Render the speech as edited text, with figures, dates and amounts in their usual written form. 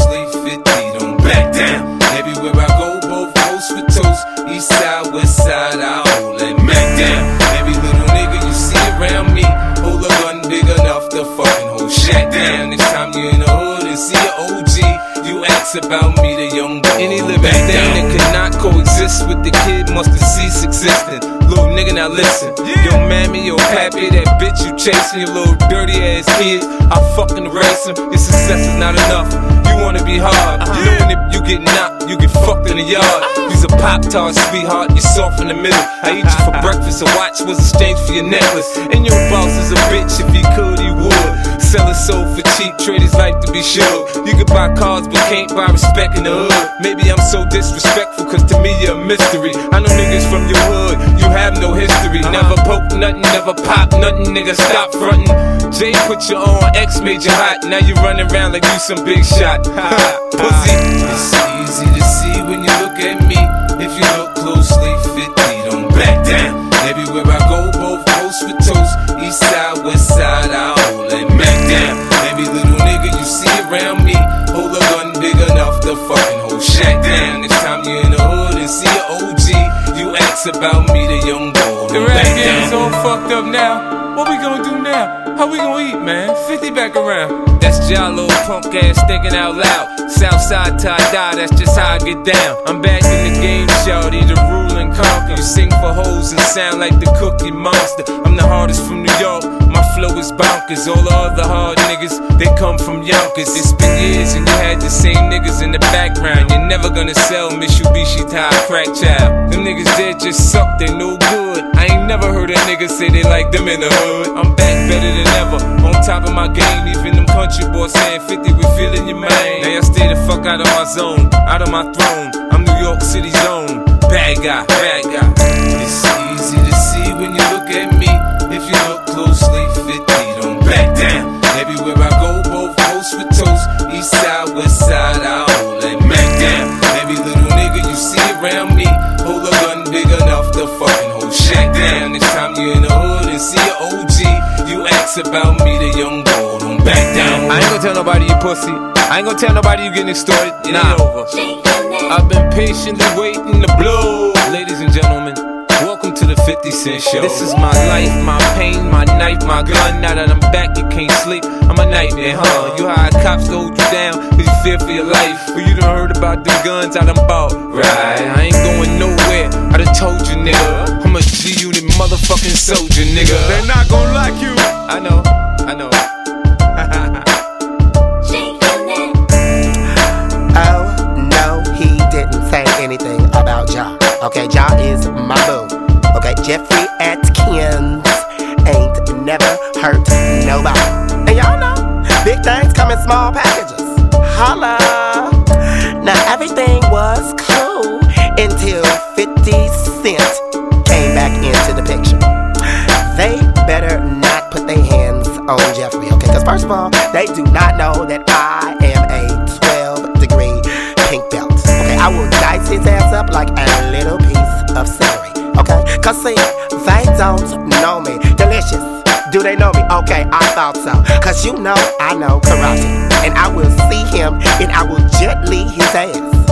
closely, 50, don't back down. Everywhere I go, both coast with toast. East side, west side, I hold that Mac down. Every little nigga you see around me, hold a gun big enough to fucking hold Shaq down. Next time you in the hood and see an OG, you ask about me, the young boy. Any living thing that cannot coexist with the kid must have ceased existing. Little nigga, now listen. Yo, mammy, yo, pappy, that bitch you chasing, your little dirty ass kid, I fucking erase him. Your success is not enough. You wanna be hard. Knowing if you get knocked, you get fucked in the yard. You's a Pop-Tart, sweetheart, you're soft in the middle. I eat you for breakfast, a watch was exchanged for your necklace. And your boss is a bitch, if he could, he would. Sell his soul for cheap, trade his life to be sure. You can buy cars, but can't buy respect in the hood. Maybe I'm so disrespectful, cause to me you're a mystery. I know niggas from your hood, you have no history. Never poke nothing, never pop nothing, nigga, stop frontin'. Jay put you on, X made you hot. Now you running around like you some big shot. Pussy. It's easy to see when you look at me. If you look closely, 50, don't back down. Everywhere I go, both coast with toast. East side, west side, I hold that Mac down. Every little nigga you see around me, hold a gun big enough to fucking hold Shaq down. Next time you in the hood and see an OG, you ask about me, the young boy. The rap game's all fucked up now. What we gonna do now? How we gonna eat, man? 50 back around. That's Jalo, punk ass thinking out loud. Southside tie-dye, that's just how I get down. I'm back in the game, shawty, the rule and conquer. You sing for hoes and sound like the Cookie Monster. I'm the hardest from New York, my flow is bonkers. All the other hard niggas, they come from Yonkers. It's been years and you had the same niggas in the background. You're never gonna sell Mitsubishi tie crack child. Them niggas there just suck, they no good. I ain't never heard a nigga say they like them in the hood. I'm back better than ever, on top of my game. Even them country boys saying 50, we feeling your man. Now y'all stay the fuck out of my zone, out of my throne. I'm New York City's own bad guy, bad guy. It's easy to see when you look at me. If you look closely, 50, don't back down. Everywhere I go, both coast with toast. East side, west side, I hold that Mac down. Every little nigga you see around me, hold a gun big enough to fucking hold Shaq down. Next time you in the hood and see an OG, you ask about me, the young boy, don't back down. I ain't gonna tell nobody you pussy. I ain't gonna tell nobody you getting extorted. It ain't over. I've been patiently waiting to blow. Ladies and gentlemen, welcome to the 50 Cent Show. This is my life, my pain, my knife, my gun. Now that I'm back, you can't sleep. I'm a nightmare, huh? You hired cops to hold you down cause you fear for your life. Well, you done heard about them guns I done bought. Right, I ain't going nowhere. I done told you, nigga. I'm a G-Unit motherfucking soldier, nigga. They're not gonna like you. I know, I know. Oh, no, he didn't say anything about Ja. Okay, Ja is my boo. Okay, Jeffrey Atkins ain't never hurt nobody. And y'all know, big things come in small packages. Holla. Now everything was cool until 50 Cent came back into the picture. They better not put their hands on Jeffrey, okay? Because first of all, they do not know that I am a 12-degree pink belt. Okay, I will dice his ass up like a little piece of celery, okay? Cause see, they don't know me. Delicious. Do they know me? Okay, I thought so. Cause you know I know karate. And I will see him and I will gently his ass.